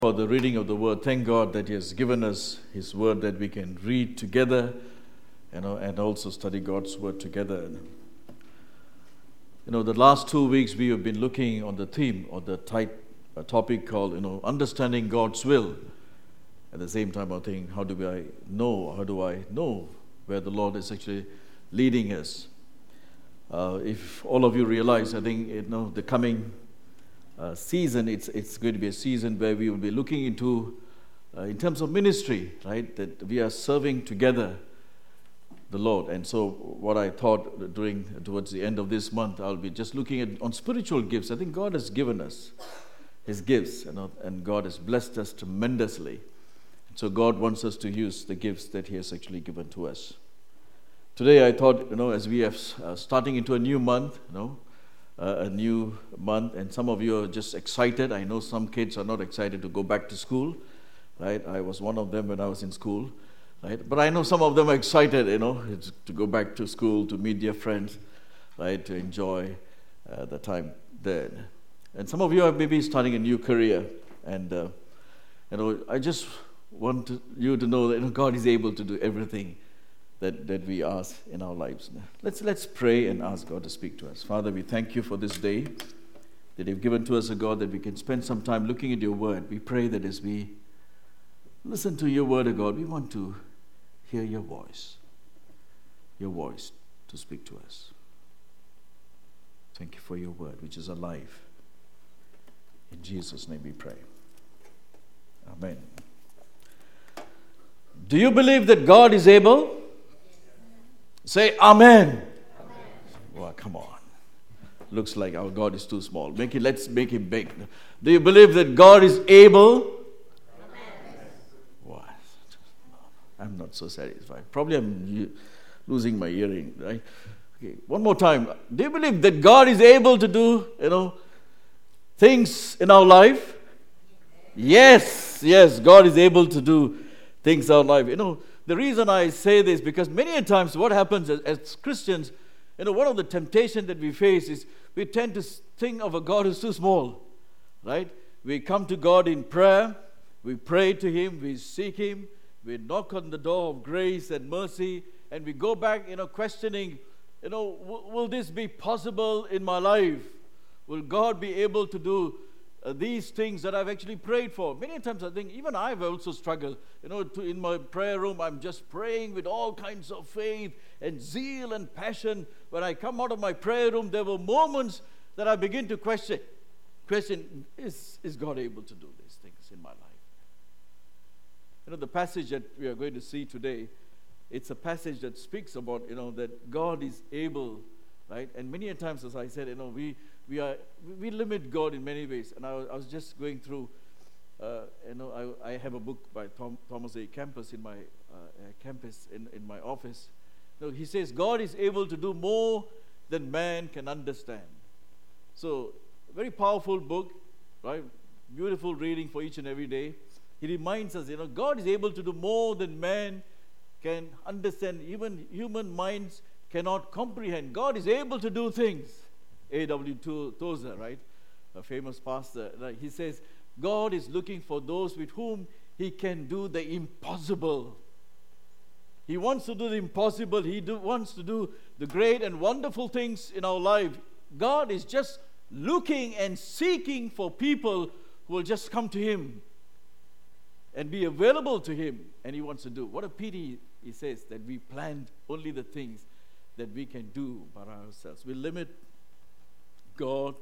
For the reading of the word. Thank God that He has given us His word that we can read together, and also study God's word together. The last 2 weeks we have been looking on the theme or the topic called, understanding God's will. At the same time, I think, how do I know where the Lord is actually leading us? If all of you realize, I think, the coming season, it's going to be a season where we will be looking into, in terms of ministry, right, that we are serving together the Lord. And so what I thought towards the end of this month, I'll be just looking on spiritual gifts. I think God has given us His gifts, and God has blessed us tremendously. So God wants us to use the gifts that He has actually given to us. Today I thought, as we are starting into a new month, and some of you are just excited. I know some kids are not excited to go back to school, right? I was one of them when I was in school, right? But I know some of them are excited, to go back to school, to meet their friends, right? To enjoy the time there. And some of you are maybe starting a new career, and I just want you to know that God is able to do everything that we ask in our lives. Let's pray and ask God to speak to us. Father, we thank you for this day that you've given to us, God, that we can spend some time looking at your word. We pray that as we listen to your word, God, we want to hear your voice to speak to us. Thank you for your word, which is alive. In Jesus' name we pray. Amen. Do you believe that God is able? Say amen. Amen. Well, come on. Looks like our God is too small. Let's make him big. Do you believe that God is able? Amen. What? I'm not so satisfied. Probably I'm losing my hearing, right? Okay, one more time. Do you believe that God is able to do, things in our life? Yes, God is able to do things in our life. The reason I say this, because many times what happens as Christians, one of the temptations that we face is we tend to think of a God who's too small, right? We come to God in prayer, we pray to Him, we seek Him, we knock on the door of grace and mercy, and we go back, questioning, will this be possible in my life? Will God be able to do these things that I've actually prayed for? Many times I think, even I've also struggled, in my prayer room, I'm just praying with all kinds of faith and zeal and passion. When I come out of my prayer room, there were moments that I begin to question, is God able to do these things in my life? The passage that we are going to see today, it's a passage that speaks about, that God is able, right? And many times, as I said, we limit God in many ways. And I was just going through, I have a book by Thomas A. Campus in my in my office. He says God is able to do more than man can understand. So, very powerful book, right? Beautiful reading for each and every day. He reminds us, God is able to do more than man can understand. Even human minds cannot comprehend. God is able to do things. A.W. Tozer, right, a famous pastor, right? He says, God is looking for those with whom He can do the impossible. He wants to do the impossible. He wants to do the great and wonderful things in our life. God is just looking and seeking for people who will just come to Him and be available to Him, and He wants to do. What a pity, he says, that we planned only the things that we can do by ourselves. We limit God,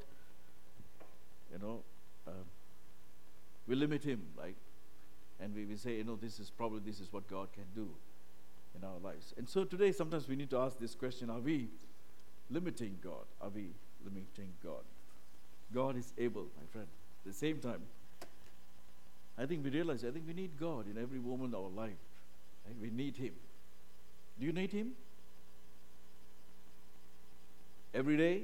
we limit Him, right? And we say, this is what God can do in our lives. And so today, sometimes we need to ask this question: are we limiting God? Are we limiting God? God is able, my friend. At the same time, I think we need God in every moment of our life. Right? We need Him. Do you need Him? Every day?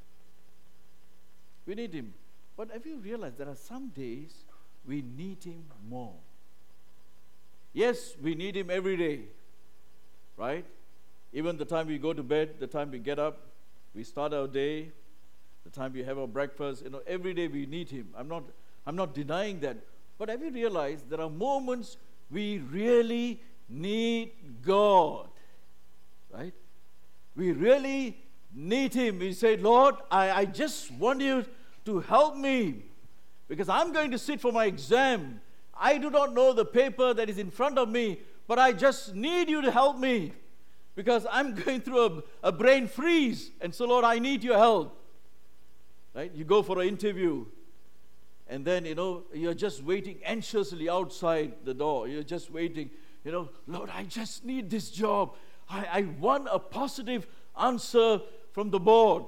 We need Him. But have you realized there are some days we need Him more? Yes, we need Him every day, right? Even the time we go to bed, the time we get up, we start our day, the time we have our breakfast, every day we need Him. I'm not denying that. But have you realized there are moments we really need God? Right? We really need Him. We say, Lord, I just want you to help me because I'm going to sit for my exam. I do not know the paper that is in front of me, but I just need you to help me because I'm going through a brain freeze. And so, Lord, I need your help. Right? You go for an interview. And then, you're just waiting anxiously outside the door. You're just waiting, Lord, I just need this job. I want a positive answer from the board.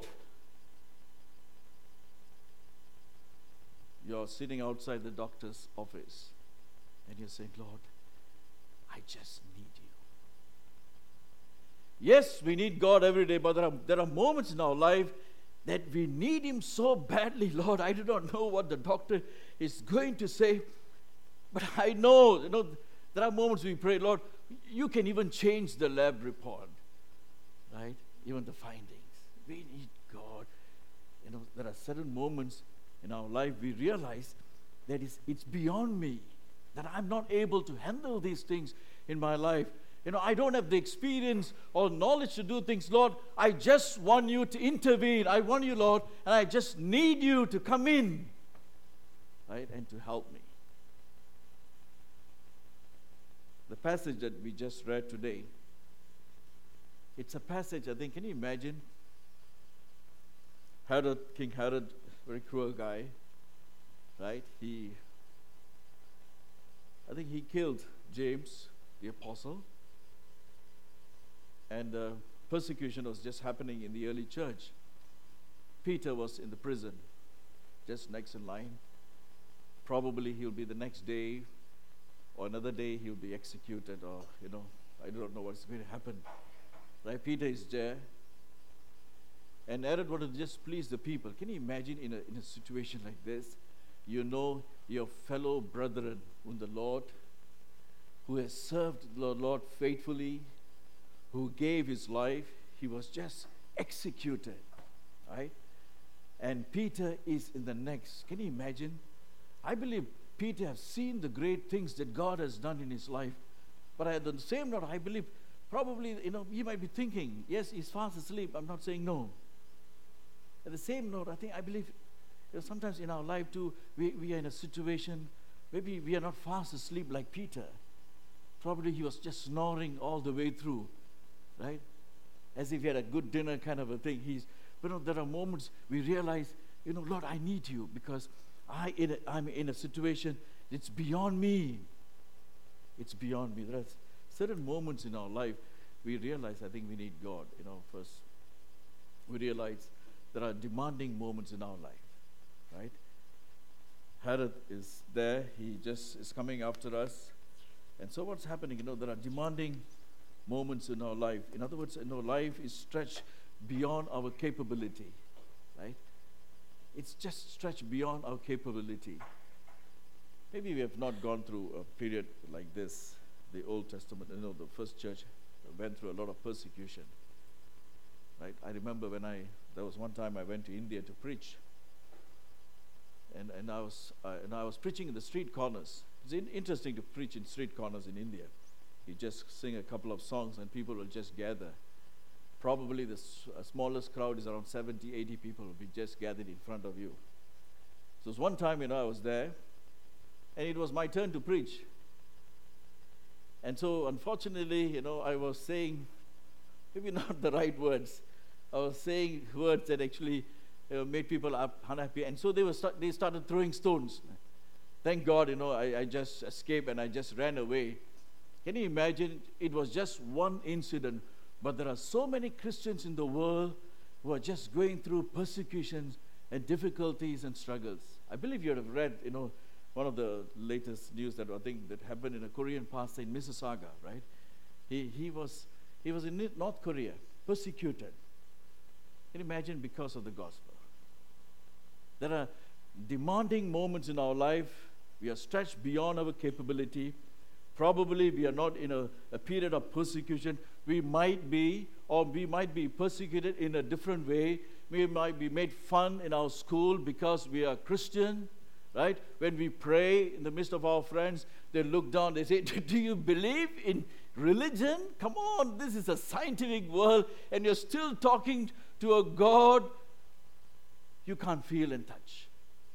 You're sitting outside the doctor's office. And you're saying, Lord, I just need you. Yes, we need God every day, but there are moments in our life that we need Him so badly. Lord, I do not know what the doctor is going to say, but I know, there are moments we pray, Lord, you can even change the lab report, right? Even the findings. We need God. There are certain moments in our life we realize that it's beyond me, that I'm not able to handle these things in my life. I don't have the experience or knowledge to do things. Lord, I just want you to intervene. I want you, Lord, and I just need you to come in, right, and to help me. The passage that we just read today, it's a passage, I think, can you imagine? King Herod, very cruel guy, right? I think he killed James, the apostle. And persecution was just happening in the early church. Peter was in the prison, just next in line. Probably he'll be the next day, or another day he'll be executed, or, I don't know what's going to happen. Right? Peter is there. And Herod wanted to just please the people. Can you imagine in a situation like this? Your fellow brethren in the Lord, who has served the Lord faithfully, who gave his life, he was just executed, right? And Peter is in the next. Can you imagine? I believe Peter has seen the great things that God has done in his life. But at the same note, I believe probably, he might be thinking, yes, he's fast asleep. I'm not saying no. At the same note, I believe sometimes in our life too, we are in a situation, maybe we are not fast asleep like Peter. Probably he was just snoring all the way through. Right? As if he had a good dinner kind of a thing. But there are moments we realize, Lord, I need you because I'm in a situation it's beyond me. It's beyond me. There are certain moments in our life we realize, I think we need God. First we realize there are demanding moments in our life, right? Herod is there. He just is coming after us. And so what's happening? There are demanding moments in our life. In other words, life is stretched beyond our capability, right? It's just stretched beyond our capability. Maybe we have not gone through a period like this. The Old Testament, the first church went through a lot of persecution, right? I remember there was one time I went to India to preach, and I was preaching in the street corners. It's interesting to preach in street corners in India. You just sing a couple of songs and people will just gather. Probably the smallest crowd is around 70, 80 people will be just gathered in front of you. So it was one time, I was there and it was my turn to preach. And so unfortunately, I was saying maybe not the right words. I was saying words that actually made people unhappy. And so they started throwing stones. Thank God, I just escaped and I just ran away. Can you imagine? It was just one incident, but there are so many Christians in the world who are just going through persecutions and difficulties and struggles. I believe you have read, one of the latest news that I think that happened in a Korean pastor in Mississauga, right? He was in North Korea, persecuted. Can you imagine? Because of the gospel. There are demanding moments in our life. We are stretched beyond our capability. Probably we are not in a period of persecution. We might be persecuted in a different way. We might be made fun in our school because we are Christian, right? When we pray in the midst of our friends, they look down, they say, do you believe in religion? Come on, this is a scientific world, and you're still talking to a God you can't feel and touch.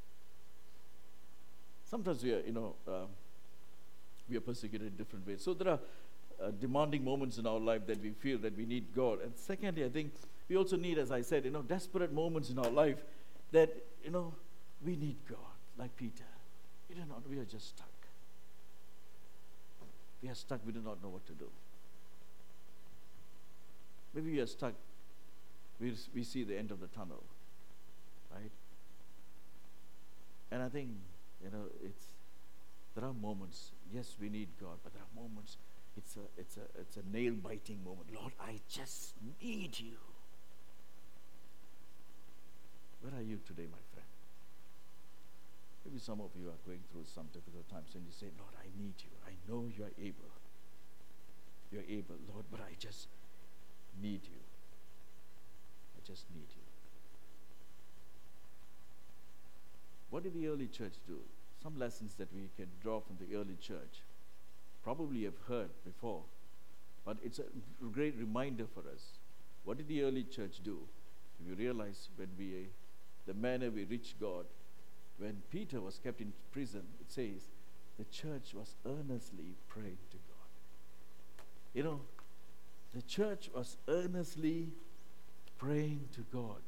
Sometimes we are persecuted in different ways. So there are demanding moments in our life that we feel that we need God. And secondly, I think we also need, as I said, desperate moments in our life that, we need God. Like Peter. We are just stuck. We are stuck, we do not know what to do. Maybe we are stuck, we see the end of the tunnel. Right? And I think, there are moments, yes, we need God, but there are moments, it's a nail-biting moment. Lord, I just need you. Where are you today, my friend? Maybe some of you are going through some difficult times and you say, Lord, I need you. I know you are able. You are able, Lord, but I just need you. I just need you. What did the early church do? Some lessons that we can draw from the early church. Probably you've heard before, but it's a great reminder for us. What did the early church do? If you realize the manner we reach God, when Peter was kept in prison, it says, the church was earnestly praying to God. The church was earnestly praying to God.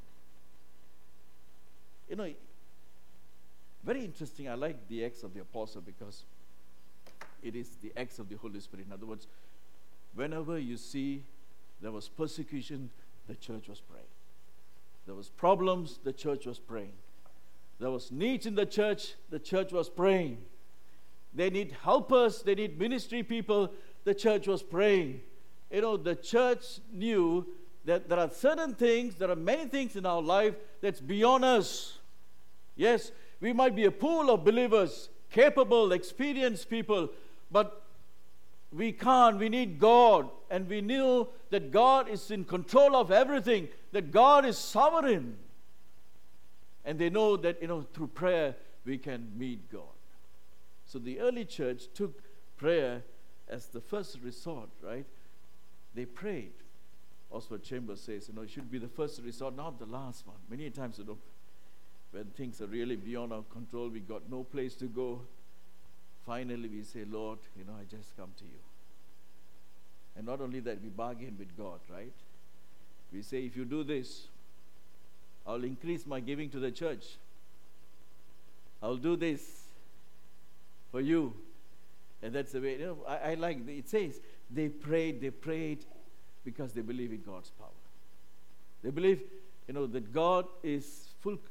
Very interesting. I like the Acts of the Apostle because it is the Acts of the Holy Spirit. In other words, whenever you see there was persecution, the church was praying. There was problems, the church was praying. There was needs in the church was praying. They need helpers, they need ministry people, the church was praying. The church knew that there are certain things, there are many things in our life that's beyond us. Yes, we might be a pool of believers, capable, experienced people, but we need God. And we knew that God is in control of everything, that God is sovereign. And they know that, through prayer, we can meet God. So the early church took prayer as the first resort, right? They prayed. Oswald Chambers says, it should be the first resort, not the last one. Many times, when things are really beyond our control, we got no place to go. Finally, we say, Lord, I just come to you. And not only that, we bargain with God, right? We say, if you do this, I'll increase my giving to the church. I'll do this for you. And that's the way, I like, it says, they prayed because they believe in God's power. They believe, that God is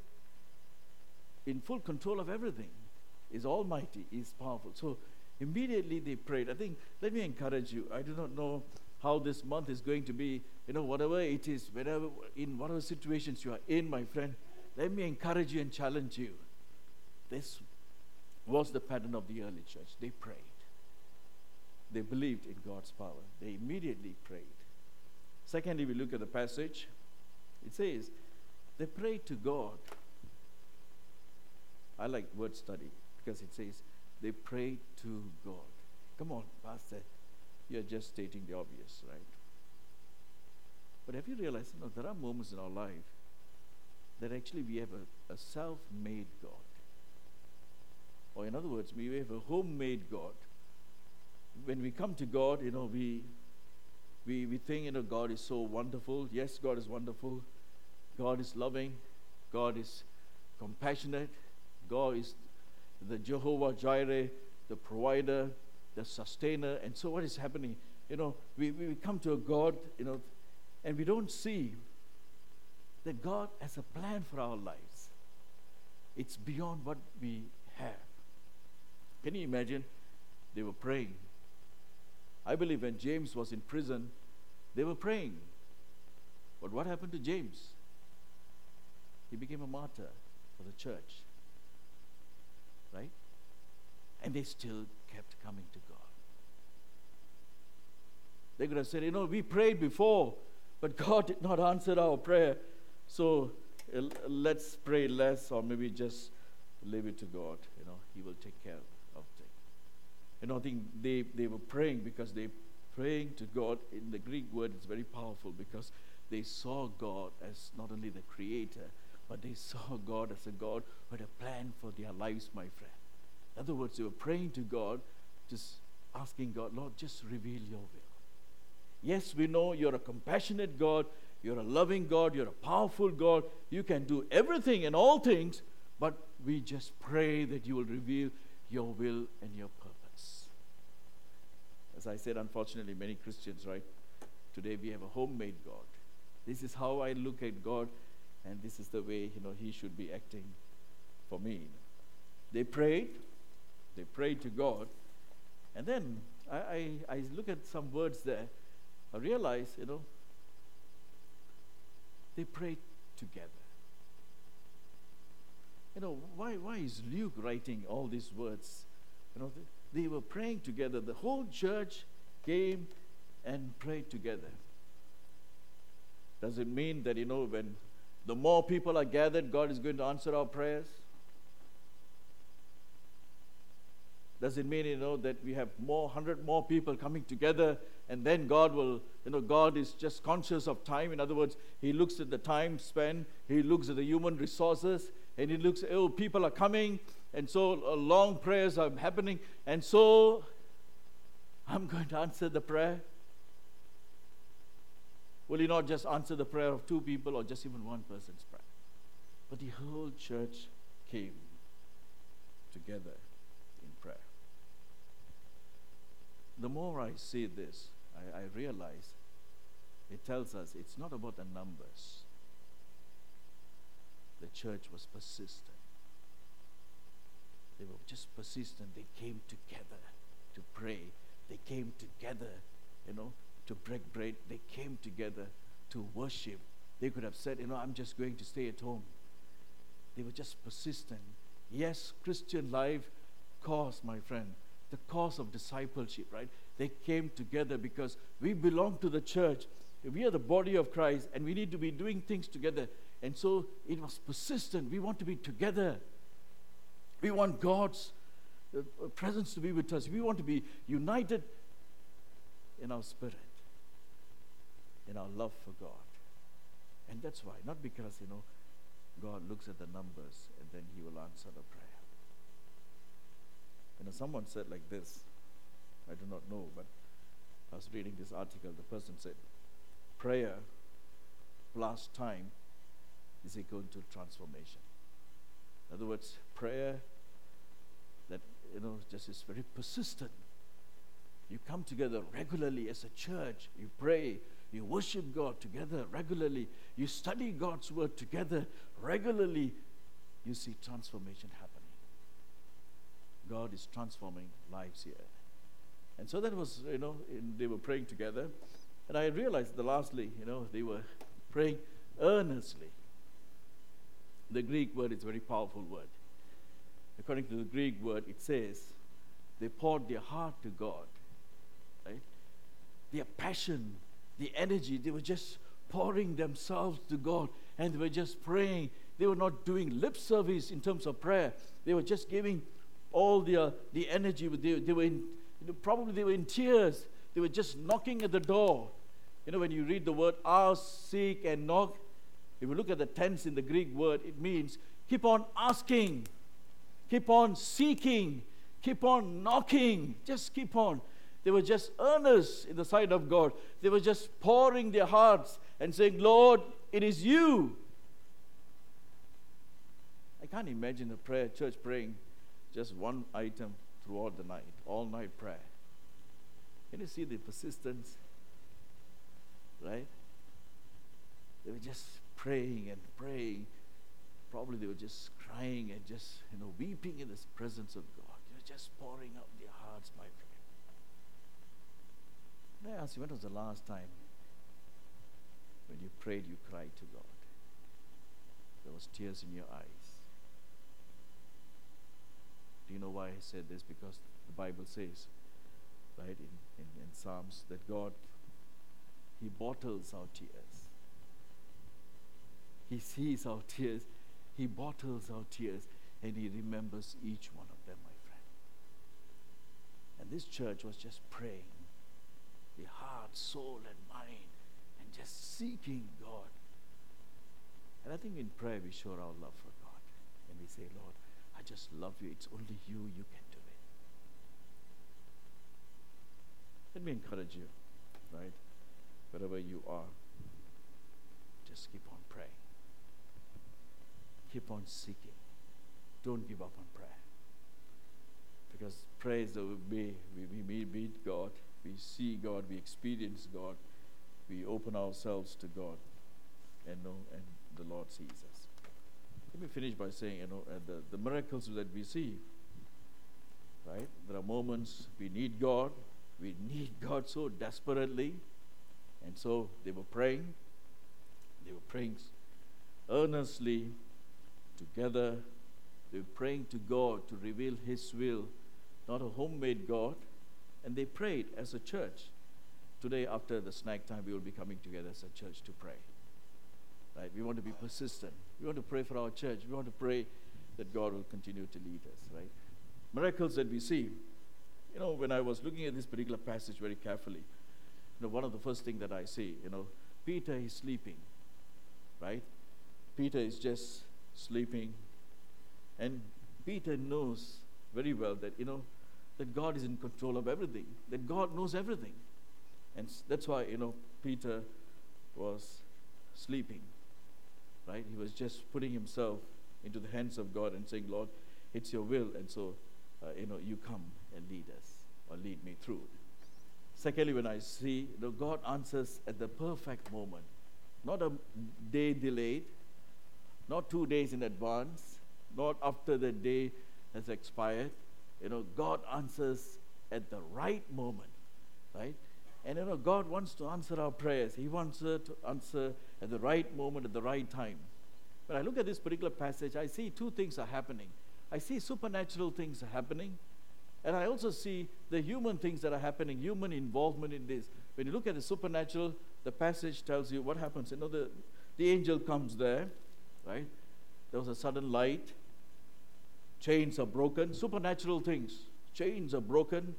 in full control of everything, is almighty, is powerful. So immediately they prayed. I think, let me encourage you. I do not know how this month is going to be, whatever it is, in whatever situations you are in, my friend, let me encourage you and challenge you. This was the pattern of the early church. They prayed. They believed in God's power. They immediately prayed. Secondly, we look at the passage. It says, they prayed to God. I like word study because it says, they prayed to God. Come on, Pastor. You're just stating the obvious, right? But have you realized, there are moments in our life that actually we have a self-made God. Or in other words, we have a homemade God. When we come to God, we think, God is so wonderful. Yes, God is wonderful. God is loving. God is compassionate. God is the Jehovah Jireh, the provider, the sustainer. And so what is happening? We come to a God, and we don't see that God has a plan for our lives. It's beyond what we have. Can you imagine? They were praying. I believe when James was in prison, they were praying. But what happened to James? He became a martyr for the church. Right? And they still kept coming to God. They could have said, we prayed before, but God did not answer our prayer. So let's pray less, or maybe just leave it to God. He will take care of things. I think they were praying because they praying to God. In the Greek word, it's very powerful because they saw God as not only the creator, but they saw God as a God who had a plan for their lives, my friend. In other words, they were praying to God, just asking God, Lord, just reveal your will. Yes, we know you're a compassionate God, you're a loving God, you're a powerful God, you can do everything and all things, but we just pray that you will reveal your will and your purpose. As I said, unfortunately, many Christians, right, today we have a homemade God. This is how I look at God, and this is the way, He should be acting for me. They prayed to God, and then I look at some words there. I realize, they prayed together. Why is Luke writing all these words? They were praying together. The whole church came and prayed together. Does it mean that, when the more people are gathered, God is going to answer our prayers? Does it mean, that we have 100 more people coming together and then God will, God is just conscious of time. In other words, He looks at the time spent, He looks at the human resources, and He looks, people are coming, and so long prayers are happening, and so I'm going to answer the prayer. Will He not just answer the prayer of 2 people or just even one person's prayer? But the whole church came together in prayer. The more I see this, I realize it tells us it's not about the numbers. The church was persistent. They were just persistent. They came together to pray. They came together, to break bread. They came together to worship. They could have said, I'm just going to stay at home. They were just persistent. Yes, Christian life cost, my friend, the cause of discipleship, right? They came together because we belong to the church. We are the body of Christ, and we need to be doing things together. And so it was persistent. We want to be together. We want God's presence to be with us. We want to be united in our spirit, in our love for God. And that's why, not because, God looks at the numbers and then He will answer the prayer. Someone said like this, I do not know, but I was reading this article. The person said, prayer plus time is equal to transformation. In other words, prayer that, just is very persistent. You come together regularly as a church. You pray. You worship God together regularly. You study God's word together regularly. You see transformation happening. God is transforming lives here. And so that was, they were praying together. And I realized lastly, they were praying earnestly. The Greek word is a very powerful word. According to the Greek word, it says, they poured their heart to God. Right? Their passion, the energy, they were just pouring themselves to God, and they were just praying. They were not doing lip service in terms of prayer. They were just giving all the energy. They were in, probably they were in tears. They were just knocking at the door. When you read the word ask, seek, and knock, if you look at the tense in the Greek word, it means keep on asking, keep on seeking, keep on knocking, just keep on. They were just earnest in the sight of God. They were just pouring their hearts and saying, Lord, it is you. I can't imagine a church praying just one item throughout the night, all night prayer. Can you see the persistence? Right? They were just praying and praying. Probably they were just crying and just, weeping in the presence of God. They were just pouring out their hearts, my friend. May I ask you, when was the last time when you prayed, you cried to God? There was tears in your eyes. Do you know why I said this? Because the Bible says, right, in Psalms, that God, He bottles our tears. He sees our tears. He bottles our tears, and He remembers each one of them, my this church was just praying, the heart, soul, and mind, and just seeking God. And I think in prayer we show our love for God. And we say, Lord, I just love you. It's only you can do it. Let me encourage you, right? Wherever you are, just keep on praying. Keep on seeking. Don't give up on prayer. Because prayer is the way we meet God, we see God, we experience God, we open ourselves to God, and the Lord sees us. Let me finish by saying, the miracles that we see, right? There are moments we need God so desperately, and so they were praying earnestly together. They were praying to God to reveal His will, not a homemade God, and they prayed as a church. Today, after the snack time, we will be coming together as a church to pray. Right? We want to be persistent. We want to pray for our church. We want to pray that God will continue to lead us. Right? Miracles that we see. When I was looking at this particular passage very carefully, one of the first things that I see, Peter is sleeping. Right? Peter is just sleeping. And Peter knows very well that, that God is in control of everything, that God knows everything. And that's why, Peter was sleeping, right? He was just putting himself into the hands of God and saying, Lord, it's your will, and so, you come and lead us, or lead me through. Secondly, when I see, God answers at the perfect moment, not a day delayed, not 2 days in advance, not after the day has expired. God answers at the right moment, right? And God wants to answer our prayers. He wants to answer at the right moment, at the right time. When I look at this particular passage, I see two things are happening. I see supernatural things are happening, and I also see the human things that are happening, human involvement in this. When you look at the supernatural, the passage tells you what happens. The angel comes there, right? There was a sudden light. Chains are broken. Supernatural things. Chains are broken.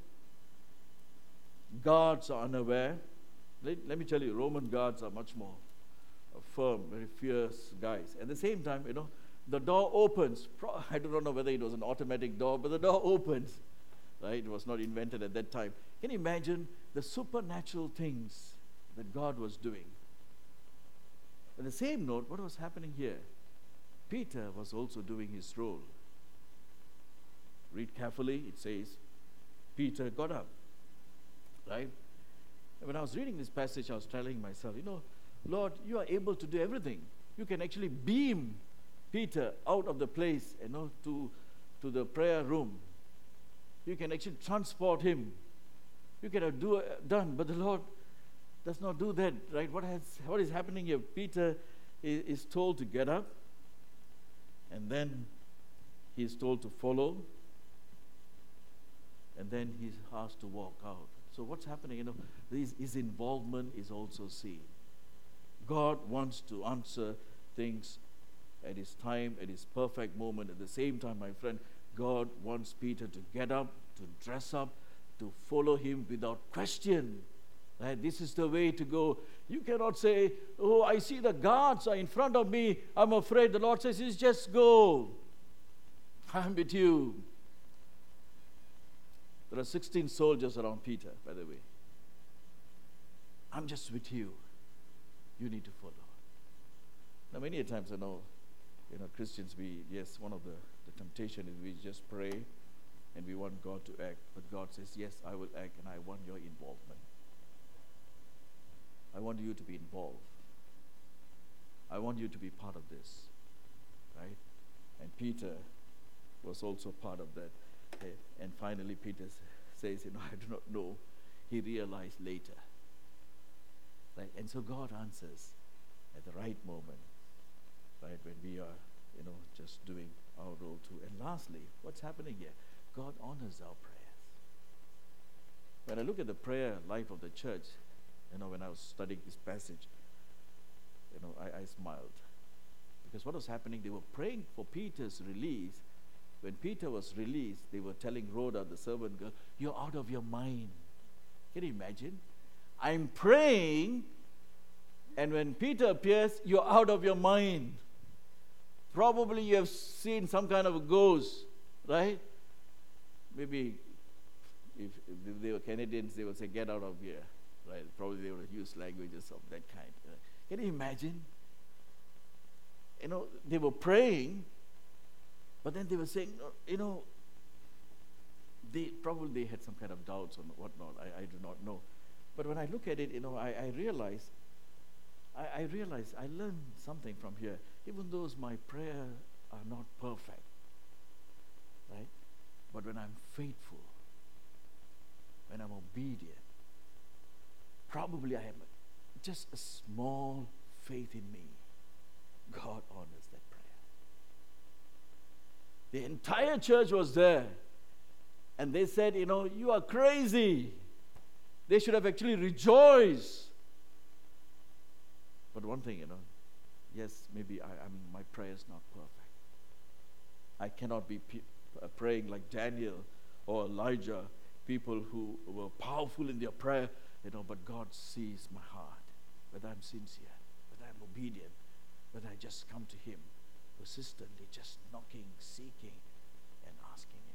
Guards are unaware. Let me tell you, Roman guards are much more firm, very fierce guys. At the same time, the door opens. I don't know whether it was an automatic door, but the door opens. Right? It was not invented at that time. Can you imagine the supernatural things that God was doing? On the same note, what was happening here? Peter was also doing his role. Read carefully, it says, Peter got up. Right? And when I was reading this passage, I was telling myself, Lord, you are able to do everything. You can actually beam Peter out of the place, to the prayer room. You can actually transport him. You can have done, but the Lord does not do that, right? What is happening here? Peter is told to get up, and then he is told to follow, and then he's asked to walk out. So what's happening? His involvement is also seen. God wants to answer things at His time, at His perfect moment. At the same time, my friend, God wants Peter to get up, to dress up, to follow Him without question. Right? This is the way to go. You cannot say, oh, I see the guards are in front of me. I'm afraid. The Lord says, just go. I'm with you. There are 16 soldiers around Peter, by the way. I'm just with you. You need to follow. Now, many a times I know, Christians, one of the temptation is we just pray and we want God to act. But God says, yes, I will act, and I want your involvement. I want you to be involved. I want you to be part of this. Right? And Peter was also part of that. And finally, Peter says, I do not know. He realized later. Right? And so God answers at the right moment, right? When we are, just doing our role too. And lastly, what's happening here? God honors our prayers. When I look at the prayer life of the church, when I was studying this passage, I smiled. Because what was happening, they were praying for Peter's release, when Peter was released, they were telling Rhoda, the servant girl, "You're out of your mind." Can you imagine? I'm praying, and when Peter appears, you're out of your mind. Probably you have seen some kind of a ghost, right? Maybe if they were Canadians, they would say, "Get out of here," right? Probably they would use languages of that kind. Can you imagine? They were praying, but then they were saying, they had some kind of doubts or whatnot. I do not know. But when I look at it, I realize, I learned something from here. Even though my prayers are not perfect, right? But when I'm faithful, when I'm obedient, probably I have just a small faith in me. God honors that prayer. The entire church was there. And they said, "You are crazy." They should have actually rejoiced. But one thing, yes, maybe my prayer is not perfect. I cannot be praying like Daniel or Elijah, people who were powerful in their prayer, but God sees my heart, whether I'm sincere, whether I'm obedient, whether I just come to Him persistently, just knocking, seeking, and asking Him.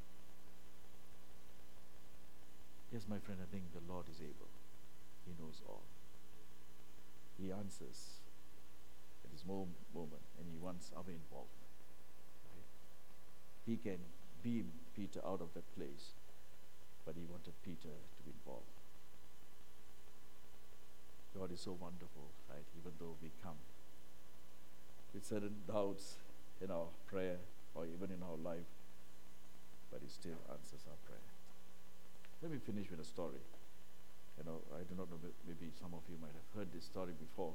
Yes, my friend, I think the Lord is able. He knows all. He answers at His moment, and He wants our involvement. Right? He can beam Peter out of that place, but He wanted Peter to be involved. God is so wonderful, right? Even though we come with certain doubts in our prayer or even in our life, but He still answers our prayer. Let me finish with a story. I do not know, maybe some of you might have heard this story before.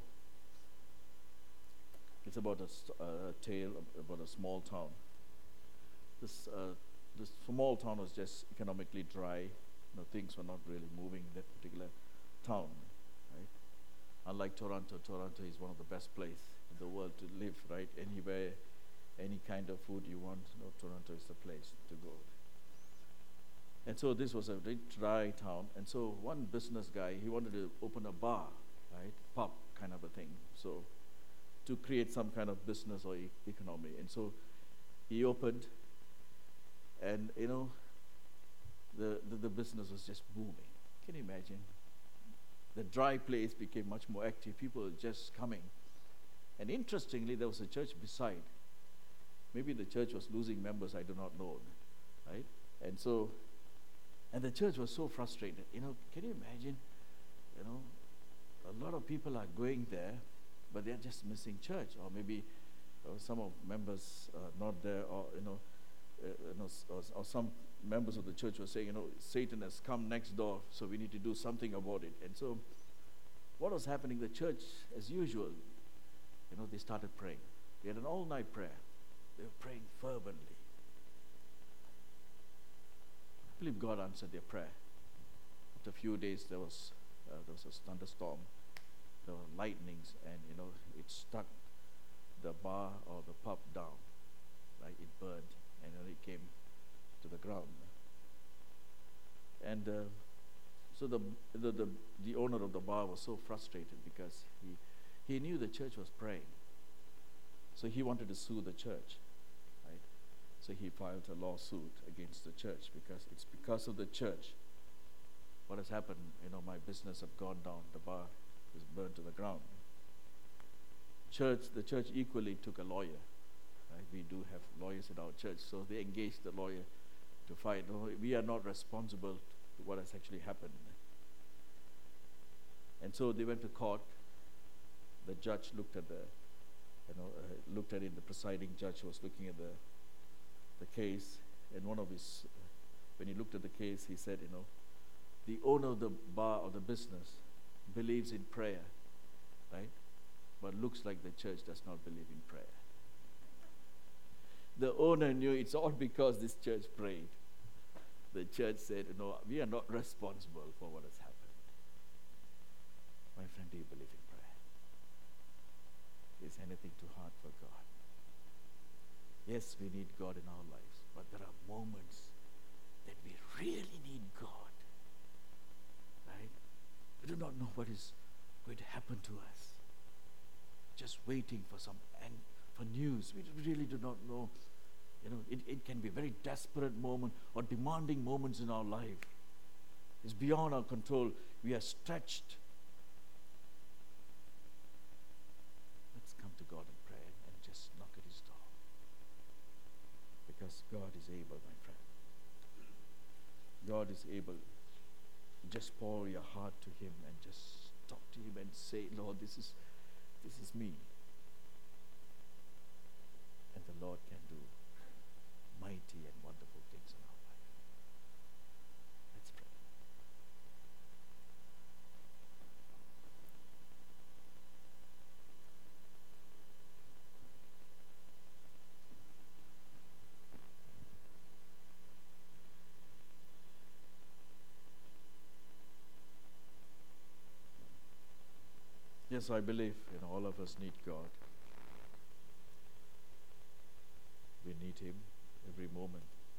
It's about a tale about a small town. This small town was just economically dry. Things were not really moving in that particular town. Right? Unlike Toronto is one of the best places in the world to live. Right? Anywhere, any kind of food you want, Toronto is the place to go. And so this was a very dry town. And so one business guy, he wanted to open a bar, right? Pub kind of a thing. So to create some kind of business or economy. And so he opened, and the business was just booming. Can you imagine? The dry place became much more active. People were just coming. And interestingly, there was a church beside. Maybe the church was losing members, I do not know. Right? And the church was so frustrated. Can you imagine? A lot of people are going there, but they're just missing church. Or maybe some of members are not there, or or some members of the church were saying, Satan has come next door, so we need to do something about it. And so, what was happening? The church, as usual, they started praying. They had an all-night prayer. They were praying fervently. I believe God answered their prayer. After a few days, there was a thunderstorm. There were lightnings, and it struck the bar or the pub down. Right? It burned, and it came to the ground. And so the owner of the bar was so frustrated because he knew the church was praying. So he wanted to sue the church. Right? So he filed a lawsuit against the church because it's because of the church. What has happened? My business had gone down. The bar is burned to the ground. The church equally took a lawyer. Right? We do have lawyers in our church, so they engaged the lawyer to fight. We are not responsible to what has actually happened. And so they went to court. The judge looked at it. The presiding judge was looking at the case, and when he looked at the case, he said, the owner of the bar or the business believes in prayer, right? But looks like the church does not believe in prayer. The owner knew it's all because this church prayed. The church said, we are not responsible for what has happened. My friend, do you believe in prayer? Is anything too hard for God? Yes, we need God in our lives. But there are moments that we really need God. Right? We do not know what is going to happen to us. Just waiting for for news. We really do not know. It can be a very desperate moment or demanding moments in our life. It's beyond our control. We are stretched. Let's come to God in prayer and just knock at His door. Because God is able, my friend. God is able. Just pour your heart to Him and just talk to Him and say, Lord, this is me. And the Lord can do mighty and wonderful things in our life. Let's pray. Yes, I believe all of us need God. We need Him every moment.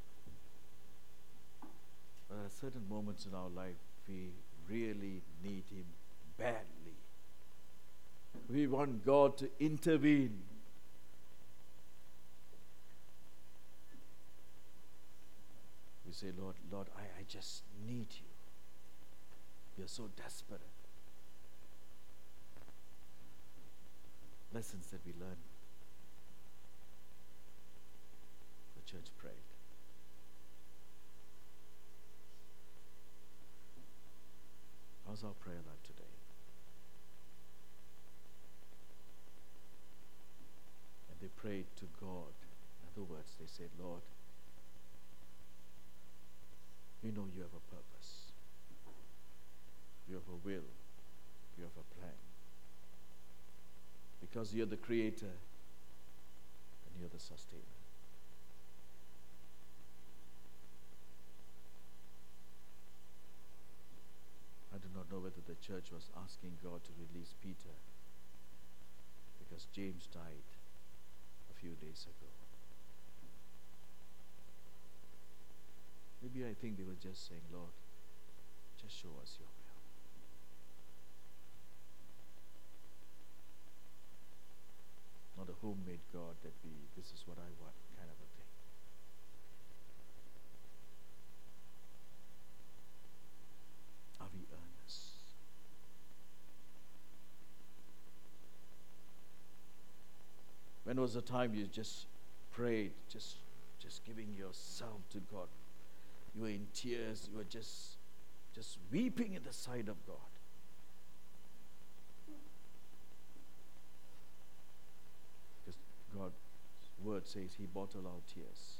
But at certain moments in our life, we really need Him badly. We want God to intervene. We say, Lord, I just need You. You're so desperate. Lessons that we learn. The church prayed. How's our prayer life today? And they prayed to God. In other words, they said, Lord, we know You have a purpose. You have a will. You have a plan. Because You're the Creator and You're the Sustainer. I do not know whether the church was asking God to release Peter because James died a few days ago. Maybe I think they were just saying, Lord, just show us Your will. Not a homemade God that this is what I want kind of a thing. Are we earnest? When was the time you just prayed, just giving yourself to God? You were in tears, you were just weeping at the sight of God. Because God's word says He bottled our tears.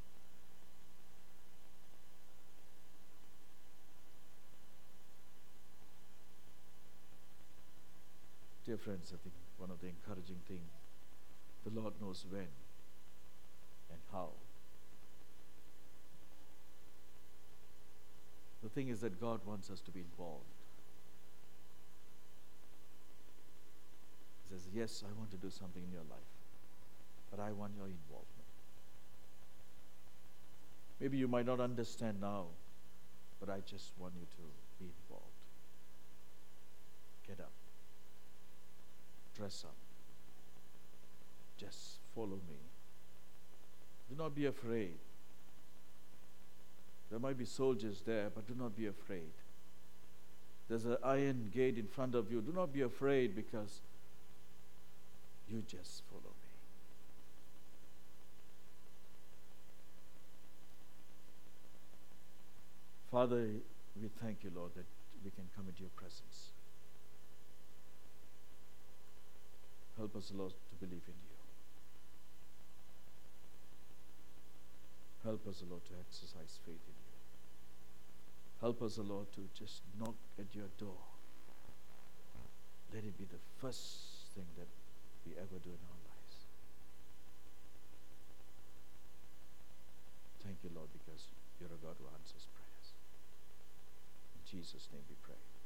Dear friends, I think one of the encouraging things, the Lord knows when and how. The thing is that God wants us to be involved. He says, yes, I want to do something in your life, but I want your involvement. Maybe you might not understand now, but I just want you to be involved. Get up. Dress up. Just follow me. Do not be afraid. There might be soldiers there, but do not be afraid. There's an iron gate in front of you. Do not be afraid because you just follow me. Father, we thank You, Lord, that we can come into Your presence. Help us, Lord, to believe in You. Help us, Lord, to exercise faith in You. Help us, Lord, to just knock at Your door. Let it be the first thing that we ever do in our lives. Thank You, Lord, because You're a God who answers prayers. In Jesus' name we pray.